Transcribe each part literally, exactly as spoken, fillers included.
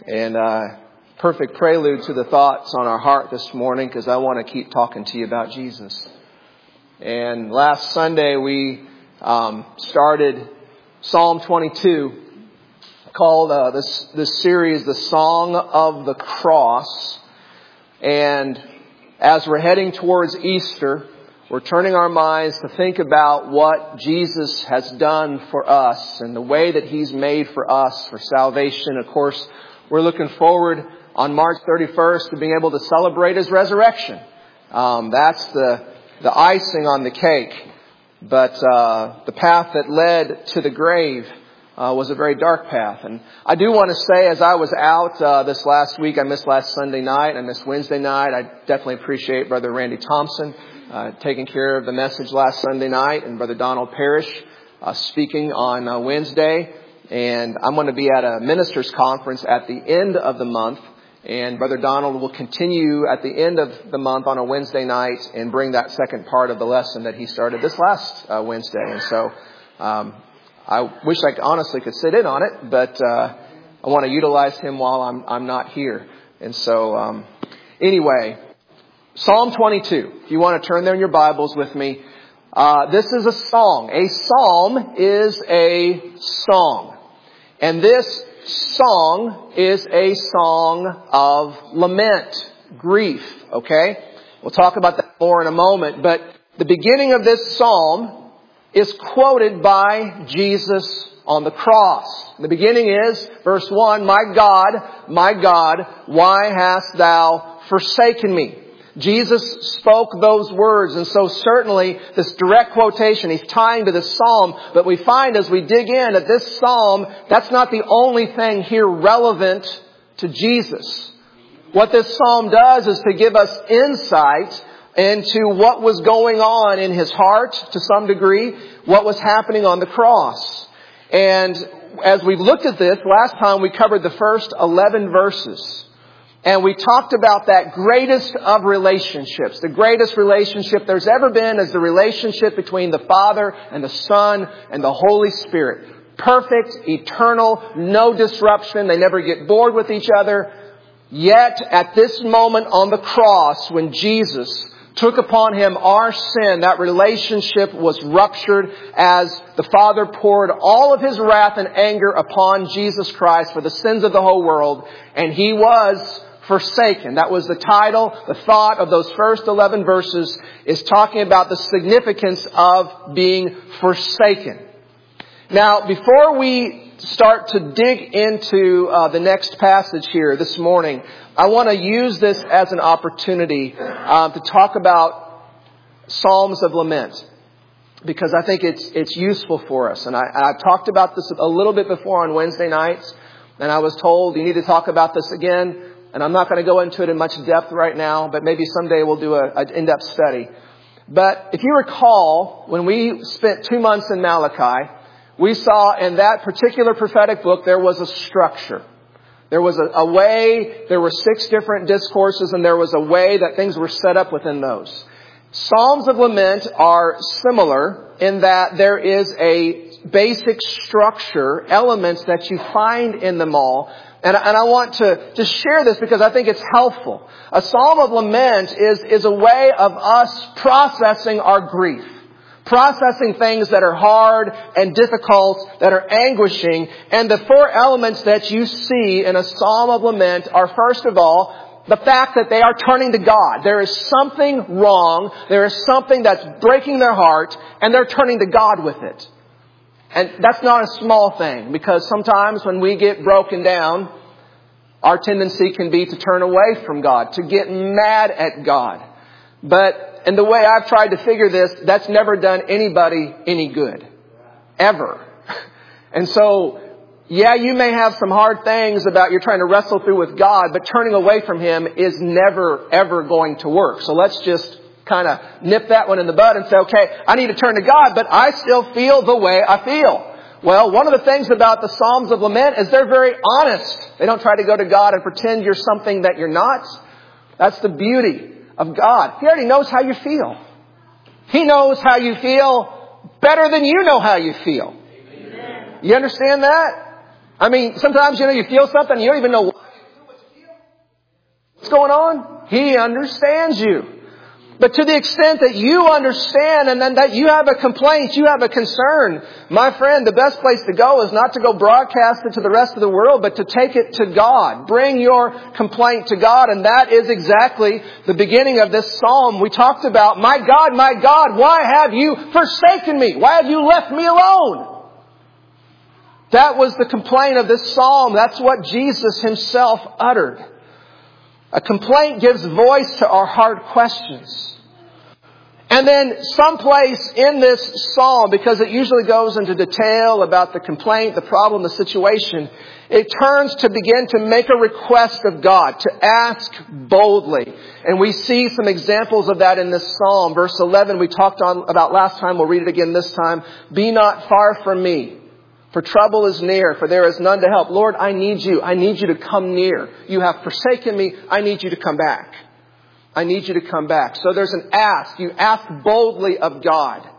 And uh, perfect prelude to the thoughts on our heart this morning, because I want to keep talking to you about Jesus. And last Sunday we um, started Psalm twenty-two, called uh, this this series "The Song of the Cross." And as we're heading towards Easter, we're turning our minds to think about what Jesus has done for us and the way that He's made for us for salvation. Of course, we're looking forward on March thirty-first to being able to celebrate His resurrection. Um, that's the the icing on the cake. But uh, the path that led to the grave uh, was a very dark path. And I do want to say, as I was out uh, this last week, I missed last Sunday night, I missed Wednesday night. I definitely appreciate Brother Randy Thompson uh, taking care of the message last Sunday night, and Brother Donald Parrish uh, speaking on uh, Wednesday. And I'm going to be at a ministers' conference at the end of the month. And Brother Donald will continue at the end of the month on a Wednesday night and bring that second part of the lesson that he started this last uh, Wednesday. And so um, I wish I honestly could sit in on it, but uh, I want to utilize him while I'm I'm not here. And so um, anyway, Psalm twenty-two. If you want to turn there in your Bibles with me, uh, this is a song. A psalm is a song. And this song is a song of lament, grief, okay? We'll talk about that more in a moment, but the beginning of this psalm is quoted by Jesus on the cross. The beginning is, verse one, "My God, my God, why hast thou forsaken me?" Jesus spoke those words, and so certainly this direct quotation, he's tying to this psalm, but we find as we dig in that this psalm, that's not the only thing here relevant to Jesus. What this psalm does is to give us insight into what was going on in his heart to some degree, what was happening on the cross. And as we've looked at this, last time we covered the first eleven verses. And we talked about that greatest of relationships. The greatest relationship there's ever been is the relationship between the Father and the Son and the Holy Spirit. Perfect, eternal, no disruption. They never get bored with each other. Yet, at this moment on the cross, when Jesus took upon Him our sin, that relationship was ruptured as the Father poured all of His wrath and anger upon Jesus Christ for the sins of the whole world. And He was forsaken. That was the title. The thought of those first eleven verses is talking about the significance of being forsaken. Now, before we start to dig into uh, the next passage here this morning, I want to use this as an opportunity uh, to talk about Psalms of Lament, because I think it's it's useful for us. And I, I've talked about this a little bit before on Wednesday nights, and I was told you need to talk about this again. And I'm not going to go into it in much depth right now, but maybe someday we'll do an in-depth study. But if you recall, when we spent two months in Malachi, we saw in that particular prophetic book there was a structure. There was a, a way, there were six different discourses, and there was a way that things were set up within those. Psalms of Lament are similar in that there is a basic structure, elements that you find in them all. And, and I want to, to share this because I think it's helpful. A psalm of lament is, is a way of us processing our grief. Processing things that are hard and difficult, that are anguishing. And the four elements that you see in a psalm of lament are, first of all, the fact that they are turning to God. There is something wrong. There is something that's breaking their heart, and they're turning to God with it. And that's not a small thing, because sometimes when we get broken down, our tendency can be to turn away from God, to get mad at God. But in the way I've tried to figure this, that's never done anybody any good. Ever. And so, yeah, you may have some hard things about you're trying to wrestle through with God, but turning away from Him is never, ever going to work. So let's just kind of nip that one in the bud and say, okay, I need to turn to God, but I still feel the way I feel. Well, one of the things about the Psalms of Lament is they're very honest. They don't try to go to God and pretend you're something that you're not. That's the beauty of God. He already knows how you feel. He knows how you feel better than you know how you feel. Amen. You understand that? I mean, sometimes, you know, you feel something, you don't even know why you What's going on? He understands you. But to the extent that you understand and then that you have a complaint, you have a concern, my friend, the best place to go is not to go broadcast it to the rest of the world, but to take it to God. Bring your complaint to God. And that is exactly the beginning of this psalm. We talked about, my God, my God, why have you forsaken me? Why have you left me alone? That was the complaint of this psalm. That's what Jesus himself uttered. A complaint gives voice to our hard questions. And then someplace in this psalm, because it usually goes into detail about the complaint, the problem, the situation, it turns to begin to make a request of God, to ask boldly. And we see some examples of that in this psalm. Verse eleven we talked on about last time. We'll read it again this time. Be not far from me, for trouble is near, for there is none to help. Lord, I need you. I need you to come near. You have forsaken me. I need you to come back. I need you to come back. So there's an ask. You ask boldly of God.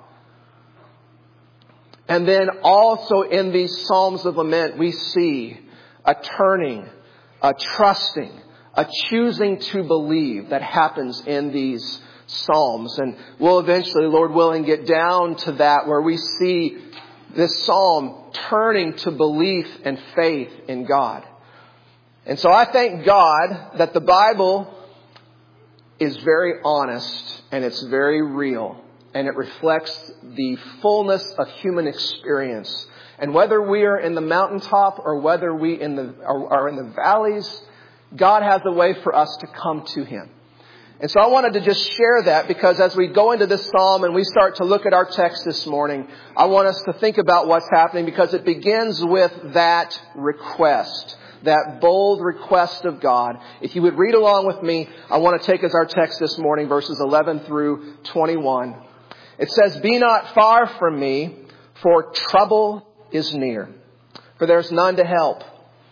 And then also in these Psalms of Lament, we see a turning, a trusting, a choosing to believe that happens in these Psalms. And we'll eventually, Lord willing, get down to that where we see this Psalm turning to belief and faith in God. And so I thank God that the Bible is very honest and it's very real and it reflects the fullness of human experience. And whether we are in the mountaintop or whether we in the, are, are in the valleys, God has a way for us to come to Him. And so I wanted to just share that because as we go into this psalm and we start to look at our text this morning, I want us to think about what's happening because it begins with that request. That bold request of God. If you would read along with me, I want to take as our text this morning verses eleven through twenty-one. It says, Be not far from me, for trouble is near, for there is none to help.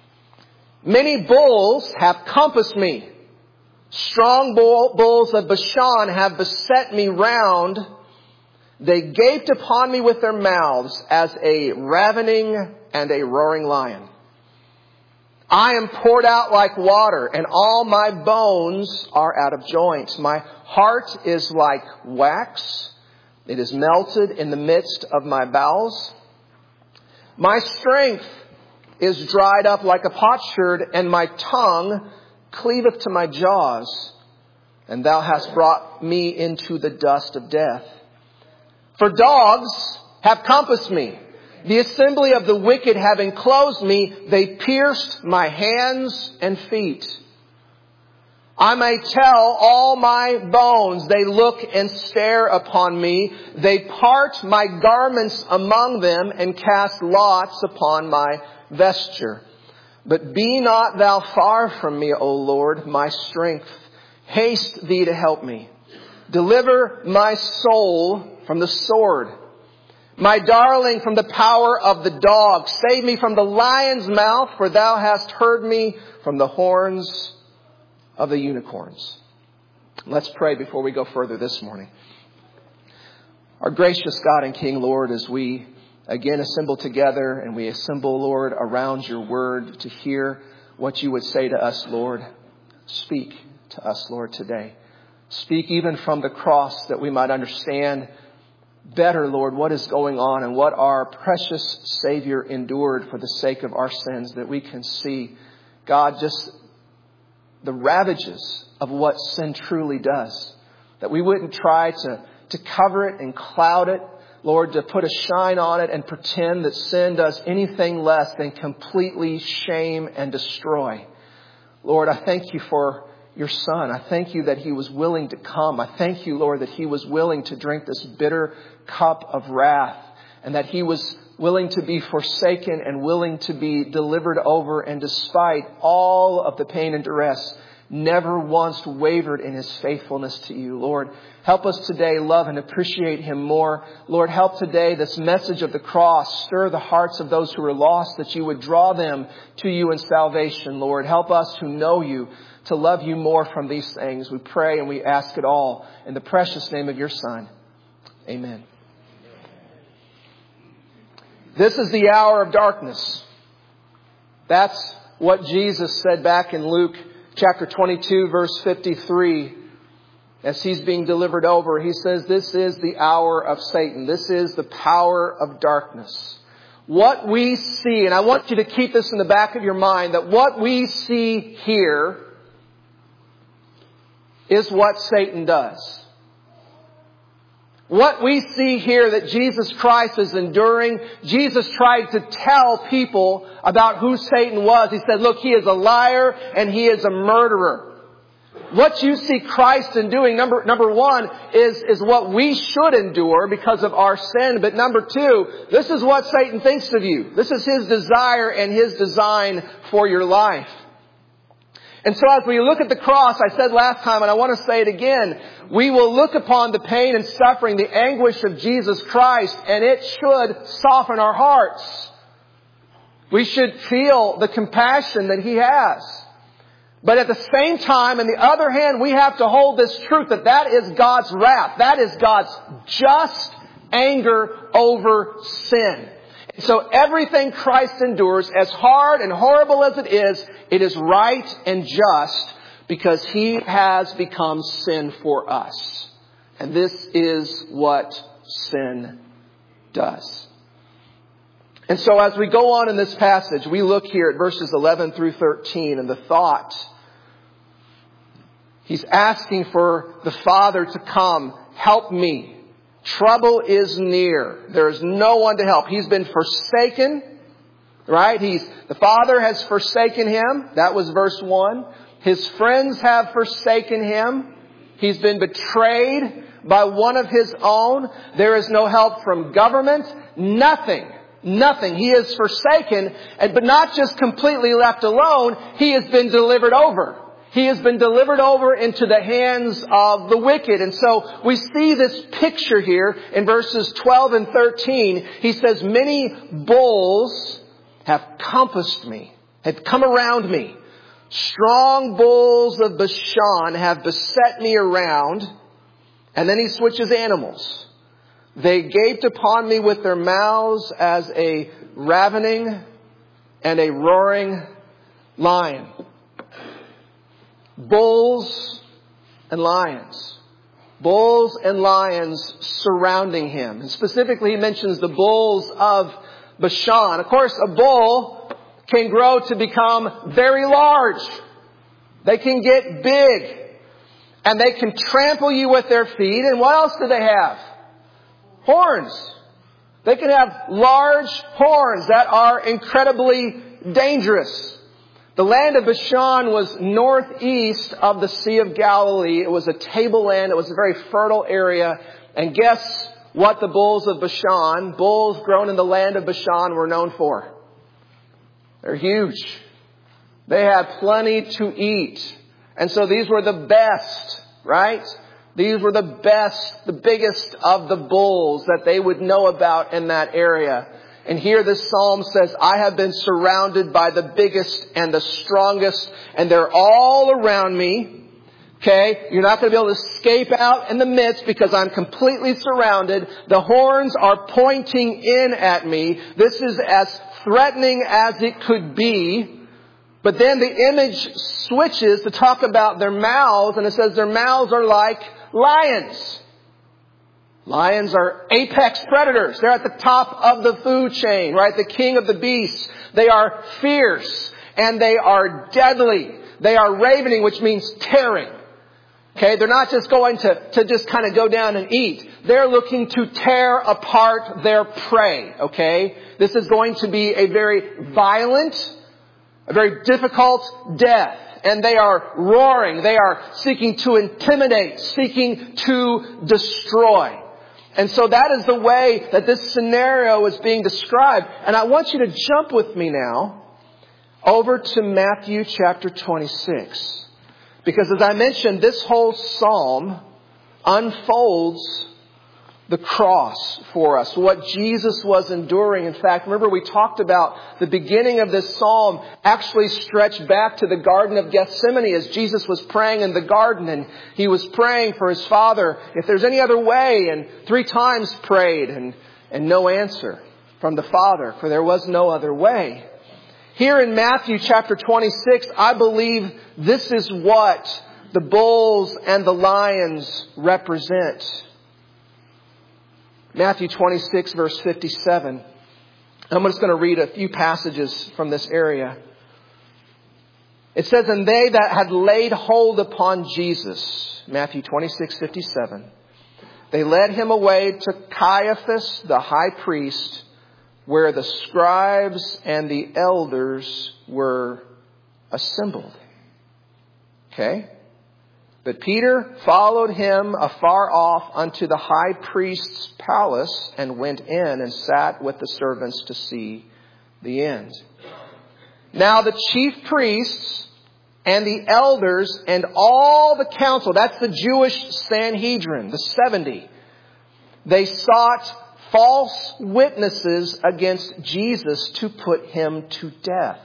Many bulls have compassed me. Strong bull, bulls of Bashan have beset me round. They gaped upon me with their mouths as a ravening and a roaring lion. I am poured out like water, and all my bones are out of joint. My heart is like wax. It is melted in the midst of my bowels. My strength is dried up like a potsherd, and my tongue cleaveth to my jaws. And thou hast brought me into the dust of death. For dogs have compassed me. The assembly of the wicked have enclosed me. They pierced my hands and feet. I may tell all my bones. They look and stare upon me. They part my garments among them and cast lots upon my vesture. But be not thou far from me, O Lord, my strength. Haste thee to help me. Deliver my soul from the sword. My darling, from the power of the dog. Save me from the lion's mouth, for thou hast heard me from the horns of the unicorns. Let's pray before we go further this morning. Our gracious God and King, Lord, as we again assemble together and we assemble, Lord, around your word to hear what you would say to us, Lord. Speak to us, Lord, today. Speak even from the cross that we might understand better, Lord, what is going on and what our precious Savior endured for the sake of our sins, that we can see, God, just the ravages of what sin truly does. That we wouldn't try to, to cover it and cloud it, Lord, to put a shine on it and pretend that sin does anything less than completely shame and destroy. Lord, I thank you for your Son. I thank you that He was willing to come. I thank you, Lord, that He was willing to drink this bitter cup of wrath and that He was willing to be forsaken and willing to be delivered over. And despite all of the pain and duress, never once wavered in His faithfulness to you. Lord, help us today love and appreciate Him more. Lord, help today this message of the cross stir the hearts of those who are lost, that you would draw them to you in salvation. Lord, help us who know you to love you more from these things. We pray and we ask it all in the precious name of your Son. Amen. This is the hour of darkness. That's what Jesus said back in Luke chapter twenty-two, verse fifty-three, as he's being delivered over, he says, this is the hour of Satan. This is the power of darkness. What we see, and I want you to keep this in the back of your mind, that what we see here is what Satan does. What we see here that Jesus Christ is enduring, Jesus tried to tell people about who Satan was. He said, look, he is a liar and he is a murderer. What you see Christ in doing, number, number one, is, is what we should endure because of our sin. But number two, this is what Satan thinks of you. This is his desire and his design for your life. And so as we look at the cross, I said last time, and I want to say it again, we will look upon the pain and suffering, the anguish of Jesus Christ, and it should soften our hearts. We should feel the compassion that He has. But at the same time, on the other hand, we have to hold this truth that that is God's wrath. That is God's just anger over sin. So everything Christ endures, as hard and horrible as it is, it is right and just because He has become sin for us. And this is what sin does. And so as we go on in this passage, we look here at verses eleven through thirteen, and the thought, He's asking for the Father to come, help me. Trouble is near. There is no one to help. He's been forsaken, right? He's, the Father has forsaken him. That was verse one. His friends have forsaken him. He's been betrayed by one of his own. There is no help from government. Nothing. Nothing. He is forsaken, and but not just completely left alone. He has been delivered over. He has been delivered over into the hands of the wicked. And so we see this picture here in verses twelve and thirteen. He says, many bulls have compassed me, have come around me. Strong bulls of Bashan have beset me around. And then he switches animals. They gaped upon me with their mouths as a ravening and a roaring lion. Bulls and lions. Bulls and lions surrounding him. And specifically, he mentions the bulls of Bashan. Of course, a bull can grow to become very large. They can get big. And they can trample you with their feet. And what else do they have? Horns. They can have large horns that are incredibly dangerous. The land of Bashan was northeast of the Sea of Galilee. It was a tableland. It was a very fertile area. And guess what the bulls of Bashan, bulls grown in the land of Bashan, were known for? They're huge. They had plenty to eat. And so these were the best, right? These were the best, the biggest of the bulls that they would know about in that area. And here this psalm says, I have been surrounded by the biggest and the strongest, and they're all around me. Okay? You're not going to be able to escape out in the midst because I'm completely surrounded. The horns are pointing in at me. This is as threatening as it could be. But then the image switches to talk about their mouths, and it says their mouths are like lions. Lions are apex predators. They're at the top of the food chain, right? The king of the beasts. They are fierce and they are deadly. They are ravening, which means tearing. Okay, they're not just going to, to just kind of go down and eat. They're looking to tear apart their prey. Okay, this is going to be a very violent, a very difficult death. And they are roaring. They are seeking to intimidate, seeking to destroy. And so that is the way that this scenario is being described. And I want you to jump with me now over to Matthew chapter twenty-six. Because as I mentioned, this whole psalm unfolds the cross for us, what Jesus was enduring. In fact, remember we talked about the beginning of this psalm actually stretched back to the Garden of Gethsemane as Jesus was praying in the garden, and he was praying for his Father, if there's any other way, and three times prayed and, and no answer from the Father, for there was no other way. Here in Matthew chapter twenty-six, I believe this is what the bulls and the lions represent. Matthew twenty-six, verse fifty-seven. I'm just going to read a few passages from this area. It says, and they that had laid hold upon Jesus, Matthew twenty-six, fifty-seven, they led him away to Caiaphas, the high priest, where the scribes and the elders were assembled. Okay? But Peter followed him afar off unto the high priest's palace and went in and sat with the servants to see the end. Now the chief priests and the elders and all the council, that's the Jewish Sanhedrin, the seventy, they sought false witnesses against Jesus to put him to death,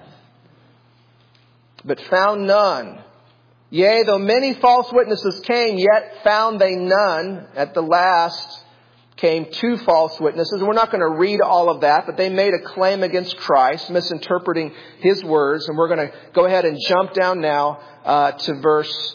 but found none. Yea, though many false witnesses came, yet found they none. At the last came two false witnesses. We're not going to read all of that, but they made a claim against Christ, misinterpreting his words. And we're going to go ahead and jump down now uh, to verse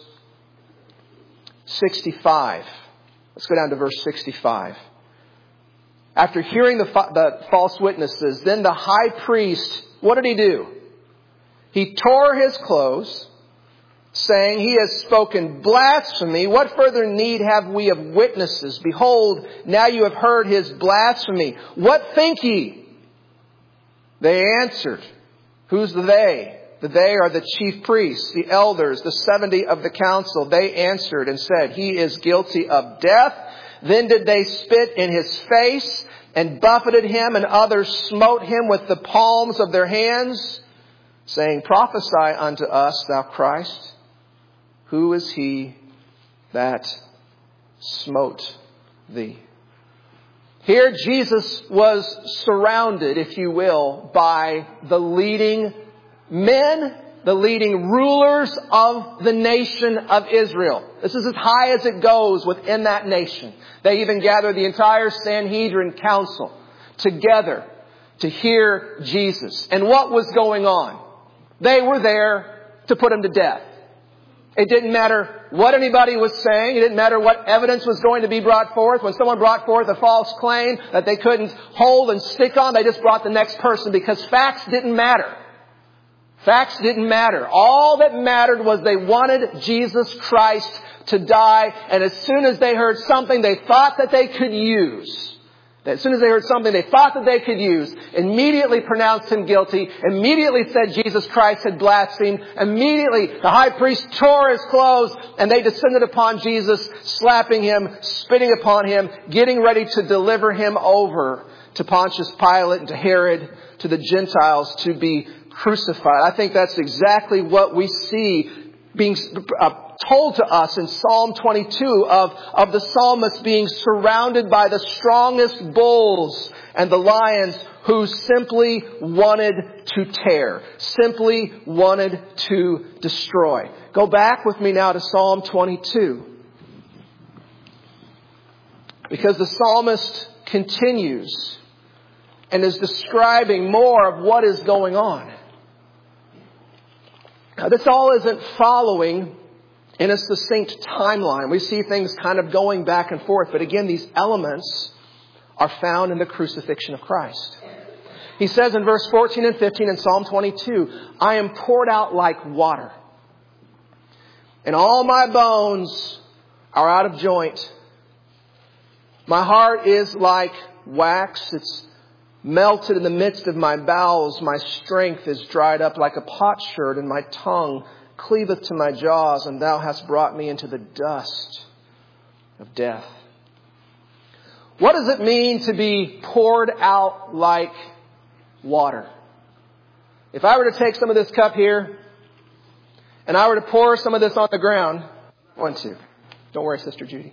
sixty-five. Let's go down to verse sixty-five. After hearing the, the false witnesses, then the high priest, what did he do? He tore his clothes, saying, he has spoken blasphemy. What further need have we of witnesses? Behold, now you have heard his blasphemy. What think ye? They answered. Who's the they? The they are the chief priests, the elders, the seventy of the council. They answered and said, he is guilty of death. Then did they spit in his face and buffeted him, and others smote him with the palms of their hands, saying, prophesy unto us, thou Christ. Who is he that smote thee? Here Jesus was surrounded, if you will, by the leading men, the leading rulers of the nation of Israel. This is as high as it goes within that nation. They even gathered the entire Sanhedrin council together to hear Jesus. And what was going on? They were there to put him to death. It didn't matter what anybody was saying. It didn't matter what evidence was going to be brought forth. When someone brought forth a false claim that they couldn't hold and stick on, they just brought the next person, because facts didn't matter. Facts didn't matter. All that mattered was they wanted Jesus Christ to die. And as soon as they heard something they thought that they could use, as soon as they heard something they thought that they could use, immediately pronounced him guilty, immediately said Jesus Christ had blasphemed, immediately the high priest tore his clothes and they descended upon Jesus, slapping him, spitting upon him, getting ready to deliver him over to Pontius Pilate and to Herod, to the Gentiles, to be crucified. I think that's exactly what we see being uh, told to us in Psalm twenty-two of, of the psalmist being surrounded by the strongest bulls and the lions who simply wanted to tear, simply wanted to destroy. Go back with me now to Psalm twenty-two. Because the psalmist continues and is describing more of what is going on. Now, this all isn't following in a succinct timeline. We see things kind of going back and forth. But again, these elements are found in the crucifixion of Christ. He says in verse fourteen and fifteen in Psalm twenty-two, I am poured out like water, and all my bones are out of joint. My heart is like wax. It's melted in the midst of my bowels. My strength is dried up like a potsherd, and my tongue cleaveth to my jaws, and thou hast brought me into the dust of death. What does it mean to be poured out like water? If I were to take some of this cup here, and I were to pour some of this on the ground, one, two. Don't worry, Sister Judy.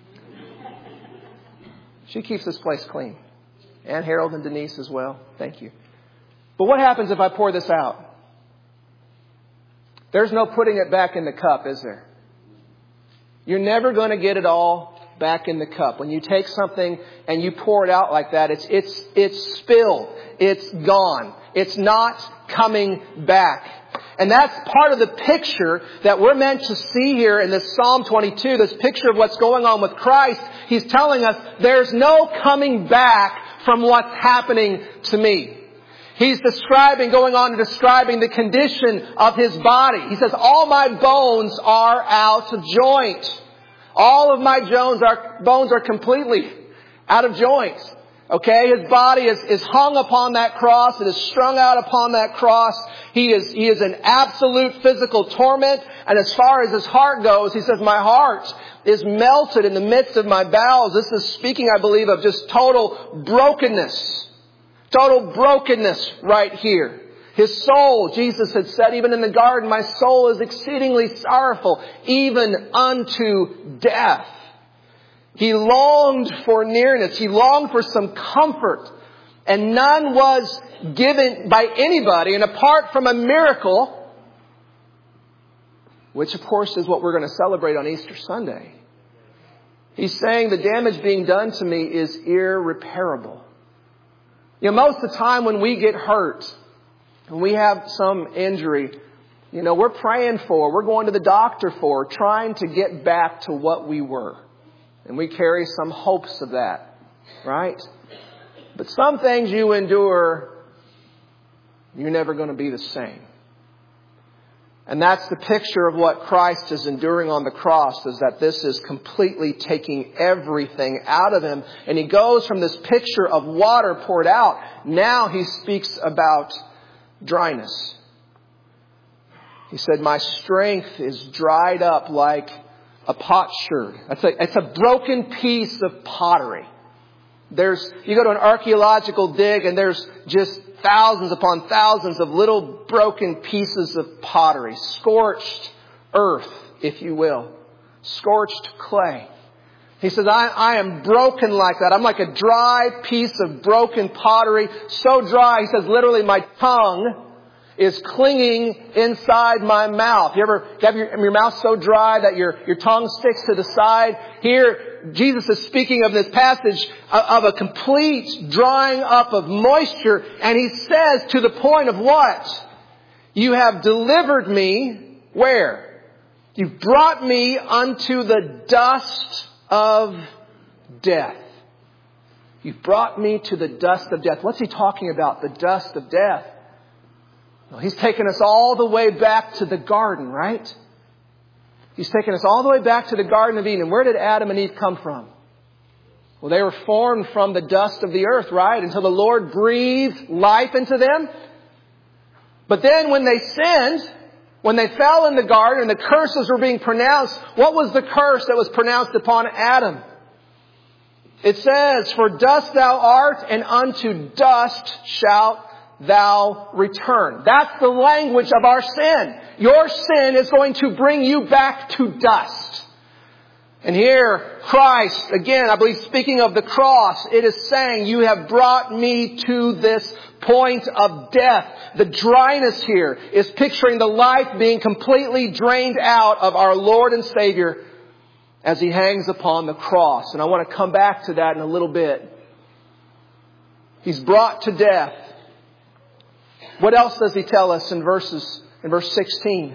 She keeps this place clean. And Harold and Denise as well. Thank you. But what happens if I pour this out? There's no putting it back in the cup, is there? You're never going to get it all back in the cup. When you take something and you pour it out like that, it's it's it's spilled. It's gone. It's not coming back. And that's part of the picture that we're meant to see here in this Psalm twenty-two, this picture of what's going on with Christ. He's telling us there's no coming back from what's happening to me. He's describing, going on to describing the condition of His body. He says, all my bones are out of joint. All of my bones are, bones are completely out of joint. Okay, His body is, is hung upon that cross. It is strung out upon that cross. He is, he is in absolute physical torment. And as far as His heart goes, He says, my heart is melted in the midst of my bowels. This is speaking, I believe, of just total brokenness. Total brokenness right here. His soul, Jesus had said, even in the garden, my soul is exceedingly sorrowful, even unto death. He longed for nearness. He longed for some comfort. And none was given by anybody. And apart from a miracle, which of course is what we're going to celebrate on Easter Sunday, He's saying the damage being done to me is irreparable. You know, most of the time when we get hurt, and we have some injury, you know, we're praying for, we're going to the doctor for, trying to get back to what we were. And we carry some hopes of that, right? But some things you endure, you're never going to be the same. And that's the picture of what Christ is enduring on the cross, is that this is completely taking everything out of Him. And He goes from this picture of water poured out. Now He speaks about dryness. He said, my strength is dried up like a potsherd. That's a, it's a broken piece of pottery. There's, you go to an archaeological dig and there's just thousands upon thousands of little broken pieces of pottery. Scorched earth, if you will. Scorched clay. He says, I, I am broken like that. I'm like a dry piece of broken pottery. So dry, he says, literally my tongue is clinging inside my mouth. You ever have your, your mouth so dry that your, your tongue sticks to the side? Here, Jesus is speaking of this passage of a complete drying up of moisture. And He says to the point of what? You have delivered me, where? You've brought me unto the dust of death. You've brought me to the dust of death. What's He talking about? The dust of death. Well, He's taken us all the way back to the garden, right? He's taken us all the way back to the Garden of Eden. Where did Adam and Eve come from? Well, they were formed from the dust of the earth, right? Until the Lord breathed life into them. But then when they sinned, when they fell in the garden and the curses were being pronounced, what was the curse that was pronounced upon Adam? It says, for dust thou art, and unto dust shalt thou return. That's the language of our sin. Your sin is going to bring you back to dust. And here, Christ, again, I believe speaking of the cross, it is saying, you have brought me to this point of death. The dryness here is picturing the life being completely drained out of our Lord and Savior as He hangs upon the cross. And I want to come back to that in a little bit. He's brought to death. What else does He tell us in verses, in verse sixteen?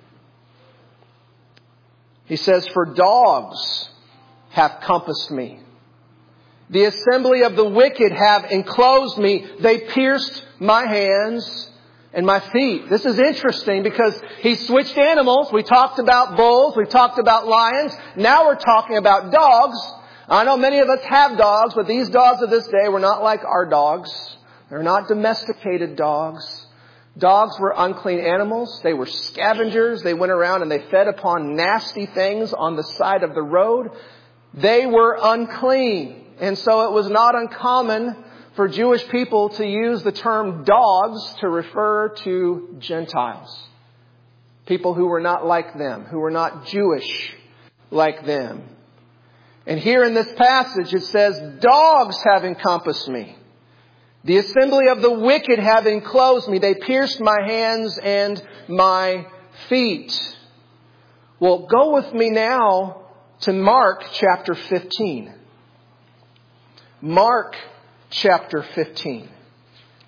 He says, for dogs have compassed me. The assembly of the wicked have enclosed me. They pierced my hands and my feet. This is interesting because He switched animals. We talked about bulls. We talked about lions. Now we're talking about dogs. I know many of us have dogs, but these dogs of this day were not like our dogs. They're not domesticated dogs. Dogs were unclean animals. They were scavengers. They went around and they fed upon nasty things on the side of the road. They were unclean. And so it was not uncommon for Jewish people to use the term dogs to refer to Gentiles. People who were not like them, who were not Jewish like them. And here in this passage it says, dogs have encompassed me. The assembly of the wicked have enclosed me. They pierced my hands and my feet. Well, go with me now to Mark chapter fifteen. Mark chapter fifteen.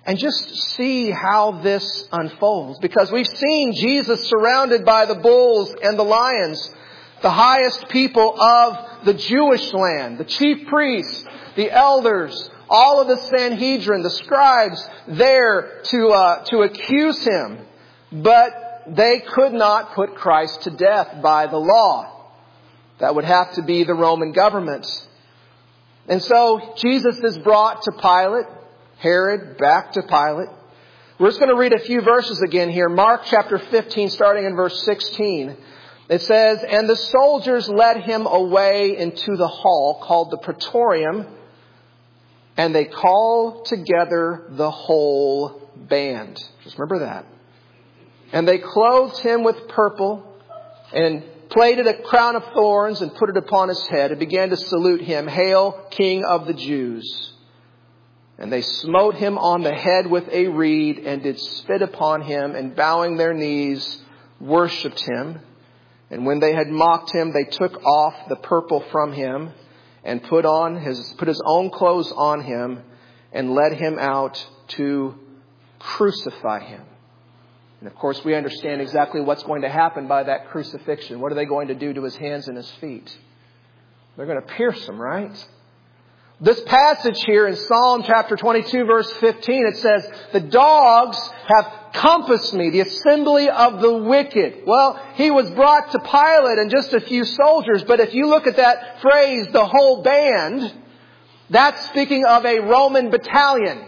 and just see how this unfolds. Because we've seen Jesus surrounded by the bulls and the lions, the highest people of the Jewish land, the chief priests, the elders, all of the Sanhedrin, the scribes there to uh, to accuse him. But they could not put Christ to death by the law. That would have to be the Roman government. And so Jesus is brought to Pilate, Herod back to Pilate. We're just going to read a few verses again here. Mark chapter fifteen, starting in verse sixteen. It says, "And the soldiers led him away into the hall called the Praetorium, and they called together the whole band." Just remember that. "And they clothed him with purple and plaited a crown of thorns and put it upon his head and began to salute him, 'Hail, King of the Jews!' And they smote him on the head with a reed and did spit upon him, and bowing their knees worshipped him. And when they had mocked him, they took off the purple from him and put on his put his own clothes on him and led him out to crucify him." And of course, we understand exactly what's going to happen by that crucifixion. What are they going to do to his hands and his feet? They're going to pierce him, right? This passage here in Psalm chapter twenty-two, verse fifteen, it says, "The dogs have compassed me, the assembly of the wicked." Well, he was brought to Pilate and just a few soldiers. But if you look at that phrase, the whole band, that's speaking of a Roman battalion.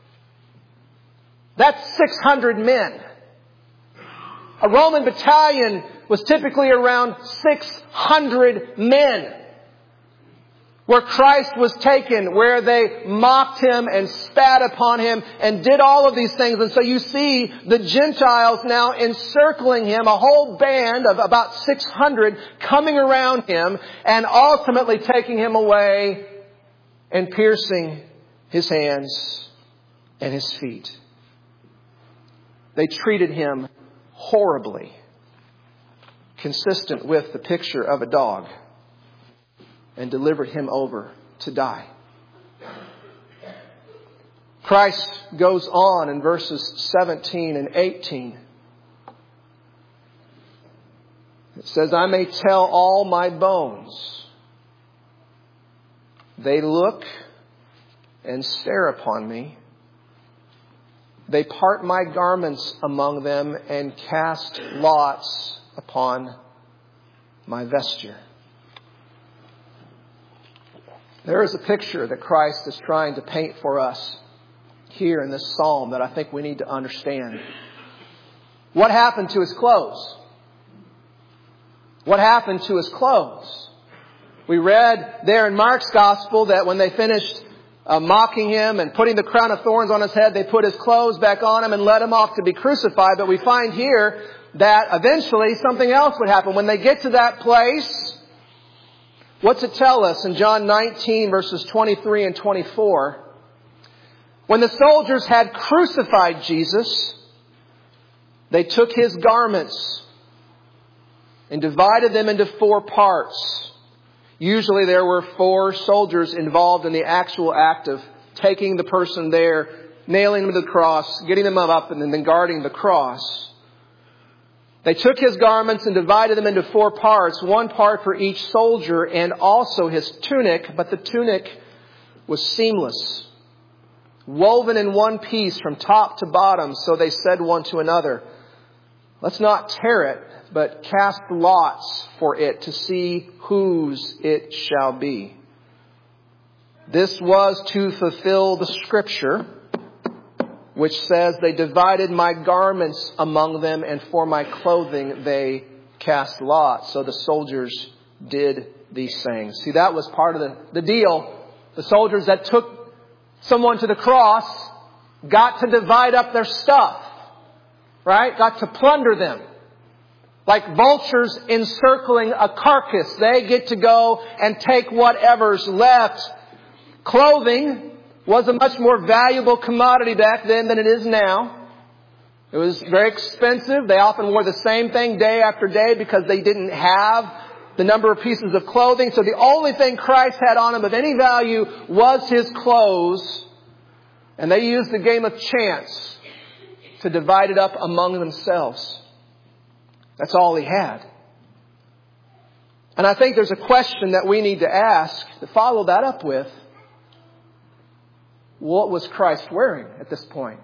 That's six hundred men. A Roman battalion was typically around six hundred men. Where Christ was taken, where they mocked him and spat upon him and did all of these things. And so you see the Gentiles now encircling him, a whole band of about six hundred coming around him and ultimately taking him away and piercing his hands and his feet. They treated him horribly, consistent with the picture of a dog, and delivered him over to die. Christ goes on in verses seventeen and eighteen. It says, "I may tell all my bones. They look and stare upon me. They part my garments among them and cast lots upon my vesture." There is a picture that Christ is trying to paint for us here in this psalm that I think we need to understand. What happened to his clothes? What happened to his clothes? We read there in Mark's gospel that when they finished uh, mocking him and putting the crown of thorns on his head, they put his clothes back on him and led him off to be crucified. But we find here that eventually something else would happen. When they get to that place, what's it tell us in John nineteen, verses twenty-three and twenty-four? When the soldiers had crucified Jesus, they took his garments and divided them into four parts. Usually there were four soldiers involved in the actual act of taking the person there, nailing them to the cross, getting them up, and then guarding the cross. They took his garments and divided them into four parts, one part for each soldier, and also his tunic. But the tunic was seamless, woven in one piece from top to bottom. So they said one to another, "Let's not tear it, but cast lots for it to see whose it shall be." This was to fulfill the scripture, which says, "They divided my garments among them, and for my clothing they cast lots." So the soldiers did these things. See, that was part of the, the deal. The soldiers that took someone to the cross got to divide up their stuff, right? Got to plunder them. Like vultures encircling a carcass, they get to go and take whatever's left. Clothing was a much more valuable commodity back then than it is now. It was very expensive. They often wore the same thing day after day because they didn't have the number of pieces of clothing. So the only thing Christ had on him of any value was his clothes. And they used the game of chance to divide it up among themselves. That's all he had. And I think there's a question that we need to ask to follow that up with. What was Christ wearing at this point?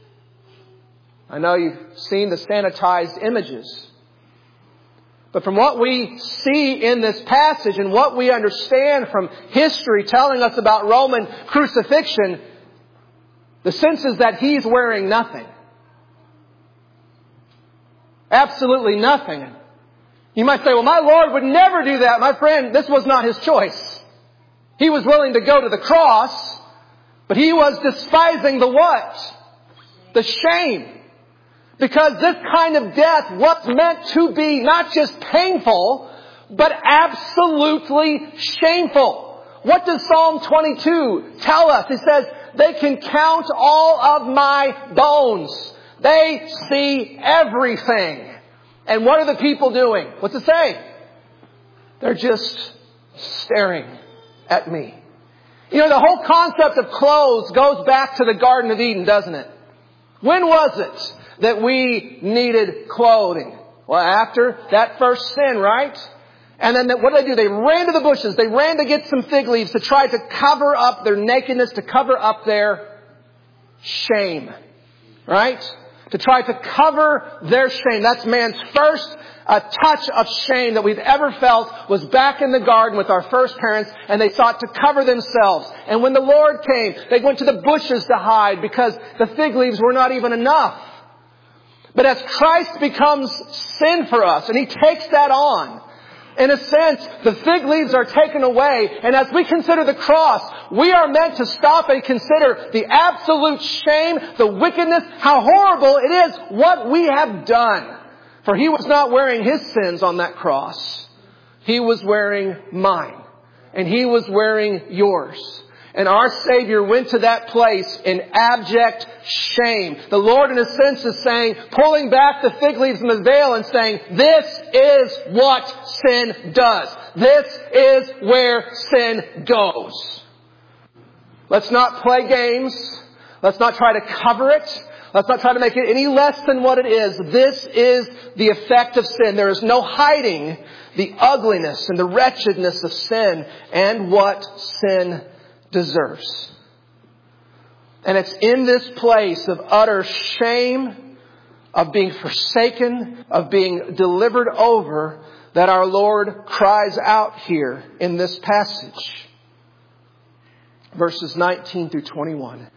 I know you've seen the sanitized images. But from what we see in this passage and what we understand from history telling us about Roman crucifixion, the sense is that he's wearing nothing. Absolutely nothing. You might say, well, my Lord would never do that. My friend, this was not his choice. He was willing to go to the cross, but he was despising the what? The shame. Because this kind of death was meant to be not just painful, but absolutely shameful. What does Psalm twenty-two tell us? It says, they can count all of my bones. They see everything. And what are the people doing? What's it say? They're just staring at me. You know, the whole concept of clothes goes back to the Garden of Eden, doesn't it? When was it that we needed clothing? Well, after that first sin, right? And then what did they do? They ran to the bushes. They ran to get some fig leaves to try to cover up their nakedness, to cover up their shame. Right? To try to cover their shame. That's man's first uh, touch of shame that we've ever felt was back in the garden with our first parents, and they sought to cover themselves. And when the Lord came, they went to the bushes to hide because the fig leaves were not even enough. But as Christ becomes sin for us, and He takes that on, in a sense, the fig leaves are taken away. And as we consider the cross, we are meant to stop and consider the absolute shame, the wickedness, how horrible it is what we have done. For He was not wearing His sins on that cross. He was wearing mine. And He was wearing yours. And our Savior went to that place in abject shame. The Lord, in a sense, is saying, pulling back the fig leaves and the veil and saying, this is what sin does. This is where sin goes. Let's not play games. Let's not try to cover it. Let's not try to make it any less than what it is. This is the effect of sin. There is no hiding the ugliness and the wretchedness of sin and what sin deserves. And it's in this place of utter shame, of being forsaken, of being delivered over, that our Lord cries out here in this passage. Verses nineteen through twenty-one.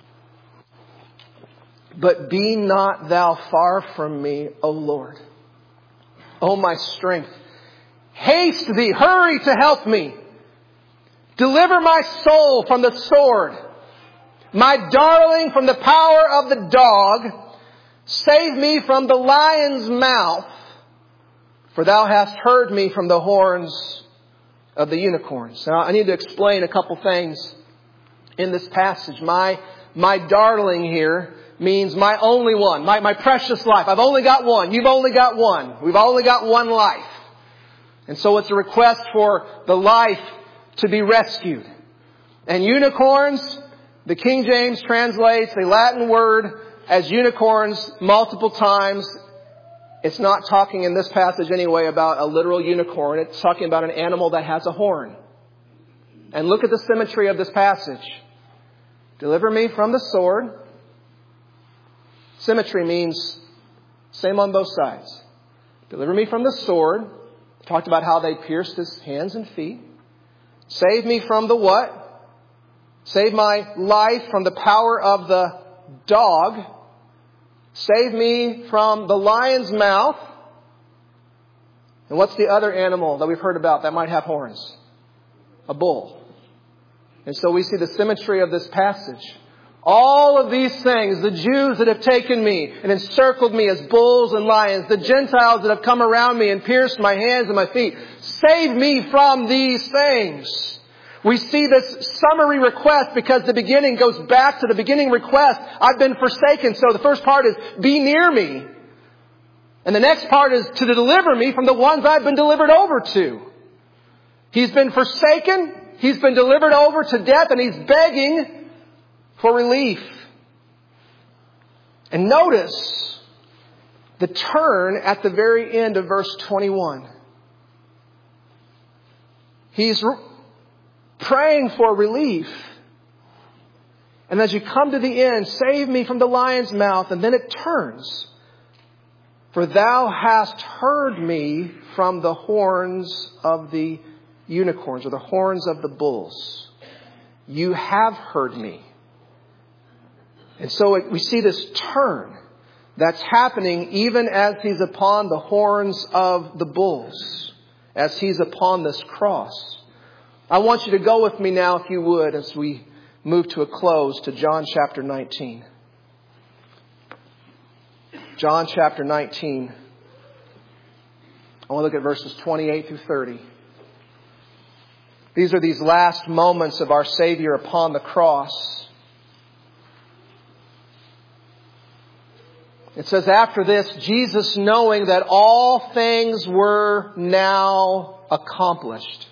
But be not thou far from me, O Lord, O my strength. Haste thee, hurry to help me. Deliver my soul from the sword, my darling from the power of the dog. Save me from the lion's mouth, for thou hast heard me from the horns of the unicorns. Now, I need to explain a couple things in this passage. My, my darling here means my only one, my, my precious life. I've only got one. You've only got one. We've only got one life. And so it's a request for the life to be rescued. And unicorns, the King James translates a Latin word as unicorns multiple times. It's not talking in this passage anyway about a literal unicorn. It's talking about an animal that has a horn. And look at the symmetry of this passage. Deliver me from the sword. Symmetry means same on both sides. Deliver me from the sword. Talked about how they pierced his hands and feet. Save me from the what? Save my life from the power of the dog. Save me from the lion's mouth. And what's the other animal that we've heard about that might have horns? A bull. And so we see the symmetry of this passage. All of these things, the Jews that have taken me and encircled me as bulls and lions, the Gentiles that have come around me and pierced my hands and my feet, save me from these things. We see this summary request because the beginning goes back to the beginning request. I've been forsaken. So the first part is, be near me. And the next part is to deliver me from the ones I've been delivered over to. He's been forsaken. He's been delivered over to death, and he's begging for relief. And notice the turn at the very end of verse twenty-one. He's re- praying for relief. And as you come to the end, save me from the lion's mouth. And then it turns. For thou hast heard me from the horns of the unicorns, or the horns of the bulls. You have heard me. And so it, we see this turn that's happening even as he's upon the horns of the bulls, as he's upon this cross. I want you to go with me now, if you would, as we move to a close, to John chapter nineteen. John chapter nineteen. I want to look at verses twenty-eight through thirty. These are these last moments of our Savior upon the cross. It says, after this, Jesus, knowing that all things were now accomplished,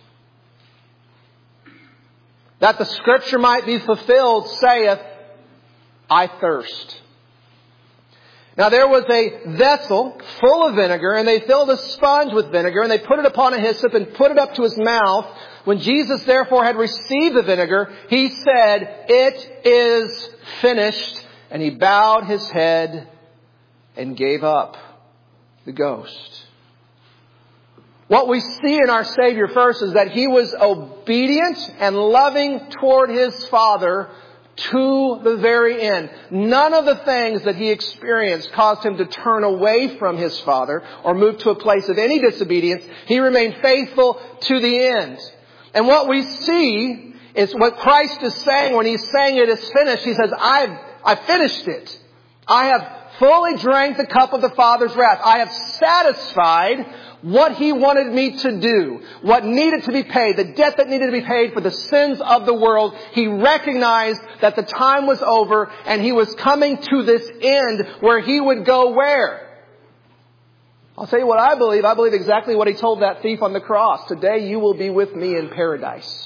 that the Scripture might be fulfilled, saith, I thirst. Now there was a vessel full of vinegar, and they filled a sponge with vinegar, and they put it upon a hyssop and put it up to his mouth. When Jesus therefore had received the vinegar, he said, it is finished. And he bowed his head and gave up the ghost. What we see in our Savior first is that he was obedient and loving toward his Father to the very end. None of the things that he experienced caused him to turn away from his Father or move to a place of any disobedience. He remained faithful to the end. And what we see is what Christ is saying when he's saying it is finished. He says, I've, I've finished it. I have fully drank the cup of the Father's wrath. I have satisfied what he wanted me to do, what needed to be paid, the debt that needed to be paid for the sins of the world. He recognized that the time was over and he was coming to this end where he would go where? I'll tell you what I believe. I believe exactly what he told that thief on the cross. Today you will be with me in paradise.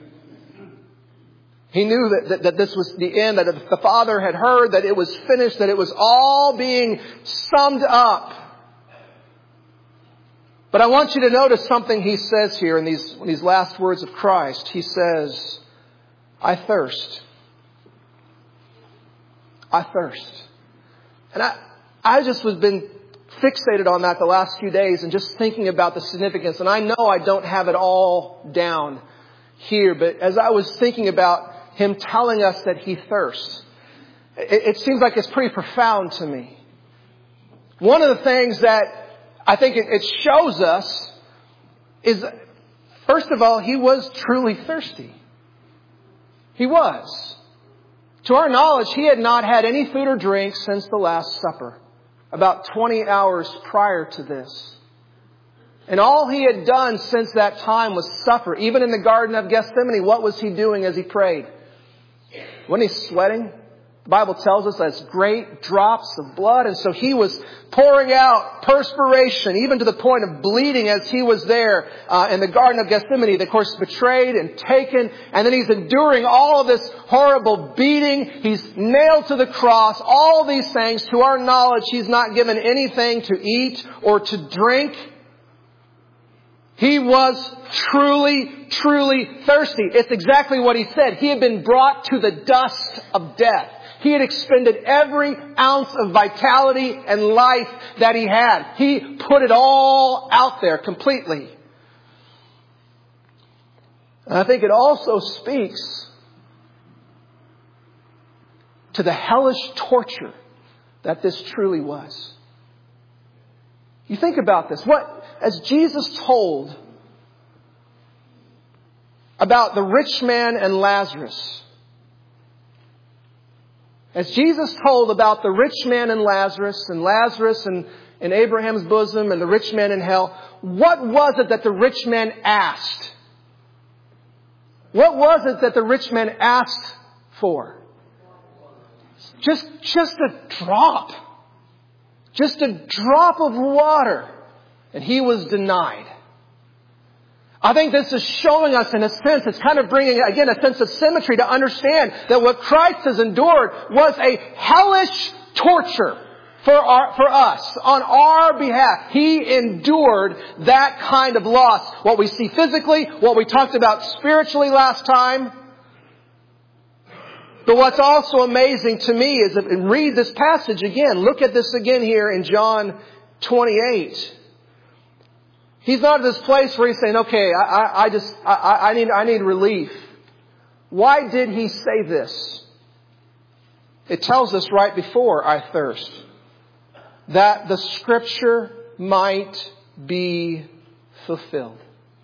He knew that, that, that this was the end, that the Father had heard, that it was finished, that it was all being summed up. But I want you to notice something he says here in these, in these last words of Christ. He says, I thirst. I thirst. And I, I just was been fixated on that the last few days and just thinking about the significance. And I know I don't have it all down here, but as I was thinking about him telling us that he thirsts, it, it seems like it's pretty profound to me. One of the things that I think it, it shows us is, first of all, he was truly thirsty. He was. To our knowledge, he had not had any food or drink since the Last Supper, about twenty hours prior to this. And all he had done since that time was suffer. Even in the Garden of Gethsemane, what was he doing as he prayed? Wasn't he sweating? The Bible tells us that's great drops of blood. And so he was pouring out perspiration, even to the point of bleeding as he was there uh, in the Garden of Gethsemane. Of course, betrayed and taken. And then he's enduring all of this horrible beating. He's nailed to the cross. All these things, to our knowledge, he's not given anything to eat or to drink. He was truly, truly thirsty. It's exactly what he said. He had been brought to the dust of death. He had expended every ounce of vitality and life that he had. He put it all out there completely. And I think it also speaks to the hellish torture that this truly was. You think about this. What, as Jesus told about the rich man and Lazarus, as Jesus told about the rich man and Lazarus, and Lazarus in, in Abraham's bosom, and the rich man in hell, what was it that the rich man asked? What was it that the rich man asked for? Just, just a drop. Just a drop of water. And he was denied. I think this is showing us, in a sense, it's kind of bringing, again, a sense of symmetry to understand that what Christ has endured was a hellish torture for our, for us, on our behalf. He endured that kind of loss. What we see physically, what we talked about spiritually last time. But what's also amazing to me is, if you read this passage again, look at this again here in John twenty-eight. He's not at this place where he's saying, okay, I, I, I just, I, I need, I need relief. Why did he say this? It tells us right before, I thirst, that the Scripture might be fulfilled.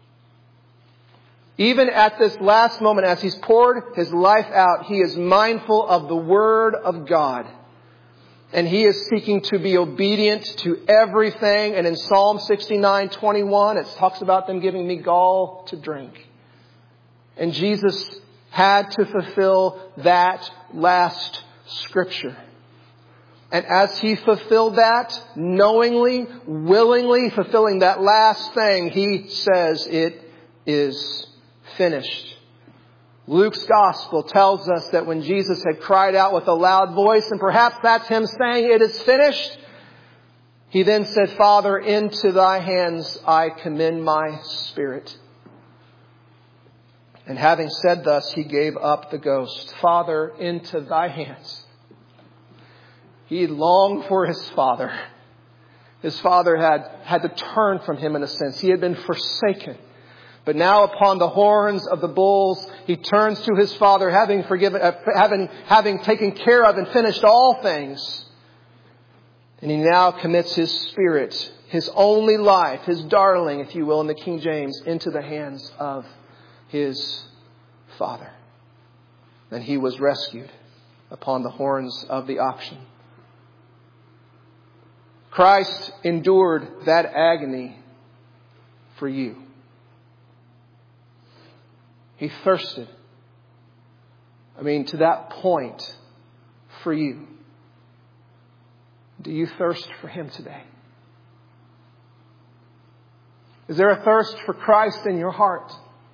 Even at this last moment, as he's poured his life out, he is mindful of the Word of God. And he is seeking to be obedient to everything. And in Psalm sixty-nine twenty-one, it talks about them giving me gall to drink. And Jesus had to fulfill that last Scripture. And as he fulfilled that, knowingly, willingly fulfilling that last thing, he says it is finished. Luke's Gospel tells us that when Jesus had cried out with a loud voice, and perhaps that's him saying, it is finished, he then said, Father, into thy hands I commend my spirit. And having said thus, he gave up the ghost. Father, into thy hands. He longed for his Father. His Father had, had to turn from him in a sense. He had been forsaken. But now upon the horns of the bulls, he turns to his Father, having forgiven, uh, having, having taken care of and finished all things. And he now commits his spirit, his only life, his darling, if you will, in the King James, into the hands of his Father. And he was rescued upon the horns of the oxen. Christ endured that agony for you. He thirsted. I mean, to that point for you. Do you thirst for Him today? Is there a thirst for Christ in your heart?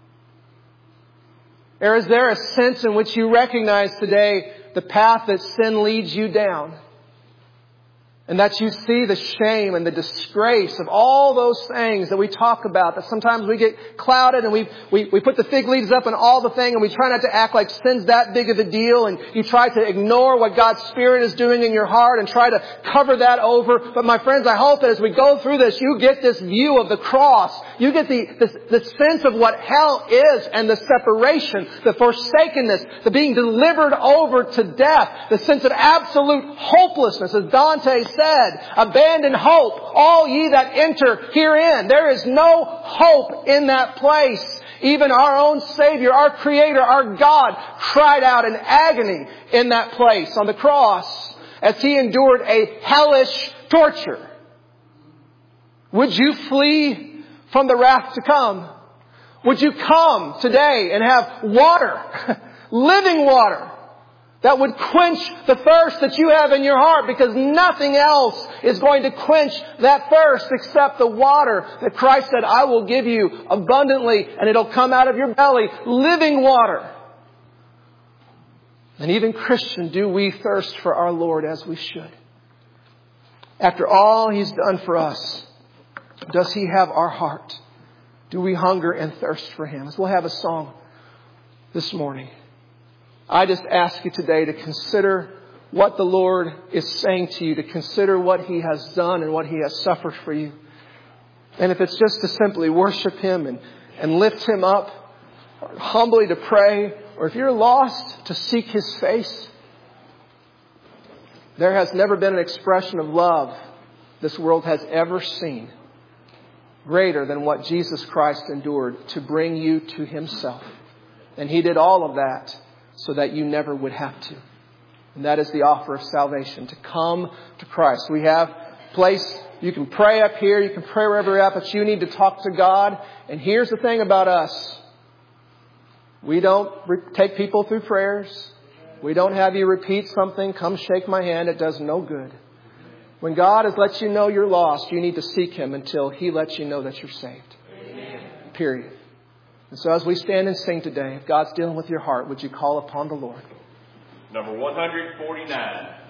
Or is there a sense in which you recognize today the path that sin leads you down? And that you see the shame and the disgrace of all those things that we talk about. That sometimes we get clouded and we, we, we put the fig leaves up and all the thing, and we try not to act like sin's that big of a deal, and you try to ignore what God's Spirit is doing in your heart and try to cover that over. But my friends, I hope that as we go through this, you get this view of the cross. You get the, the, the sense of what hell is, and the separation, the forsakenness, the being delivered over to death, the sense of absolute hopelessness, as Dante said, abandon hope, all ye that enter herein. There is no hope in that place. Even our own Savior, our Creator, our God, cried out in agony in that place on the cross as He endured a hellish torture. Would you flee from the wrath to come? Would you come today and have water, living water, that would quench the thirst that you have in your heart, because nothing else is going to quench that thirst except the water that Christ said, I will give you abundantly, and it'll come out of your belly, living water. And even Christian, do we thirst for our Lord as we should? After all He's done for us, does He have our heart? Do we hunger and thirst for Him? As we'll have a song this morning, I just ask you today to consider what the Lord is saying to you, to consider what He has done and what He has suffered for you. And if it's just to simply worship Him and, and lift Him up, or humbly to pray, or if you're lost, to seek His face. There has never been an expression of love this world has ever seen greater than what Jesus Christ endured to bring you to Himself. And He did all of that so that you never would have to. And that is the offer of salvation, to come to Christ. We have place, you can pray up here, you can pray wherever you're at, but you need to talk to God. And here's the thing about us. We don't re- take people through prayers. We don't have you repeat something, come shake my hand. It does no good. When God has let you know you're lost, you need to seek Him until He lets you know that you're saved. Amen. Period. And so as we stand and sing today, if God's dealing with your heart, would you call upon the Lord? Number one hundred forty-nine.